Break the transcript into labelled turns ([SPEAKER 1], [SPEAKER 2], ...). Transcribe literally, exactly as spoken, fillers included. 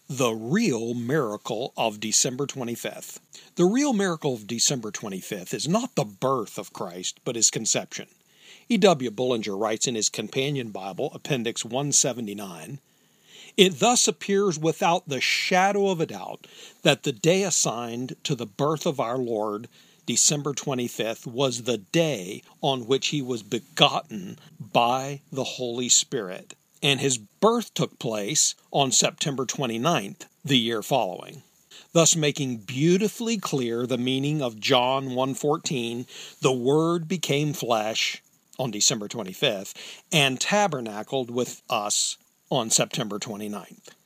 [SPEAKER 1] The real miracle of December twenty-fifth. The real miracle of December twenty-fifth is not the birth of Christ, but his conception. E W Bullinger writes in his Companion Bible, Appendix one seventy-nine, "It thus appears without the shadow of a doubt that the day assigned to the birth of our Lord, December twenty-fifth, was the day on which he was begotten by the Holy Spirit, and his birth took place on September twenty-ninth, the year following, thus making beautifully clear the meaning of John one fourteen, the Word became flesh on December twenty-fifth, and tabernacled with us on September twenty-ninth.